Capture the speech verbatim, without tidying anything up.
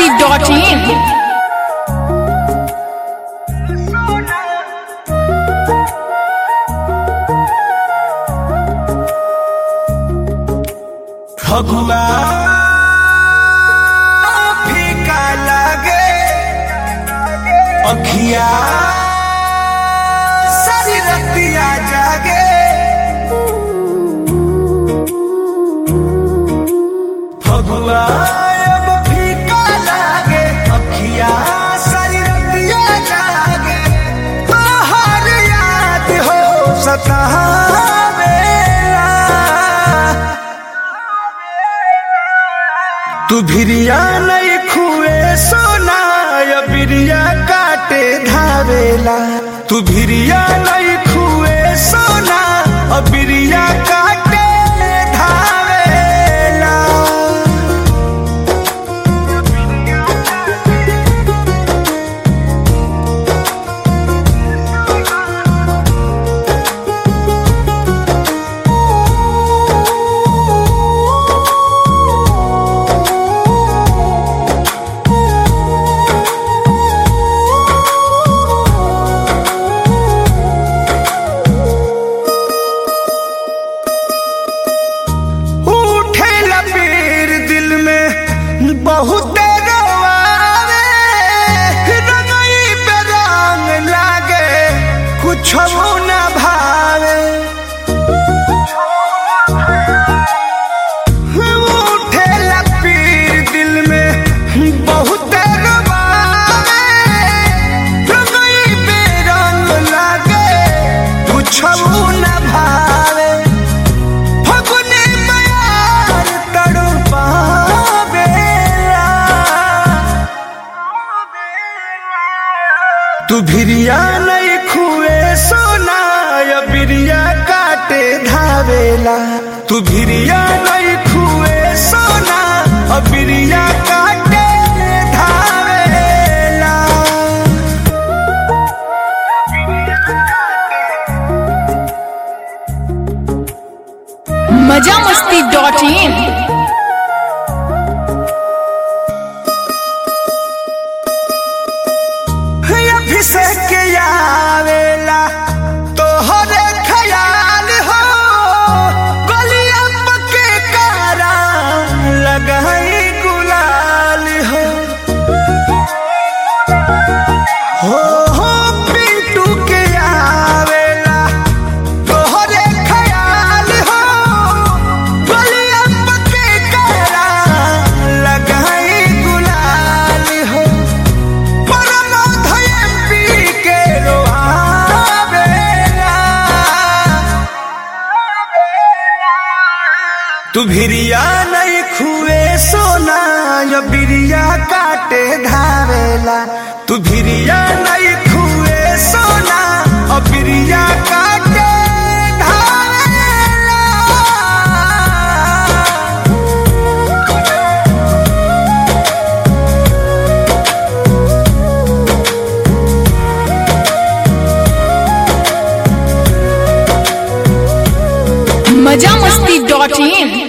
Masti dot in. Phagua फीका लागे अखिया सारी रतिया जागे। फगुआ अब फीका लागे अखिया सारी रतिया जागे। तोहर याद हो सतावेला तू भिरिया नहीं खुए सोना या बिरिया काटे धावेला। तू भिरिया नहीं खुए सोना और बिरिया काटे धावेला। बहुत रोवावे रंगई पे रंग लागे कुछ न भावे। उठे लपीर दिल में बहुत रोवावे रंगई पे रंग लागे कुछ न भावे। फगुनी प्यार तड़पावे तू भिरिया नहीं खुए सोना या बिरिया काटे धावेला। तू भिरिया नहीं खुए सोना और बिरिया काटे धावेला। मजा मस्ती डॉट इन। अभिषेक आवेला तोहरे ख्याल हो गलिया पके कारा लगाई गुलाल हो। हो हो पिंटू के आवेला तोहरे ख्याल हो गलिया पके कारा लगाई गुलाल हो। तू भिरिया नहीं खुए सोना या बिरिया काटे धावेला। तू भिरिया नहीं खुए सोना और बिरिया काटे धावेला। मजा मस्ती डॉट इन।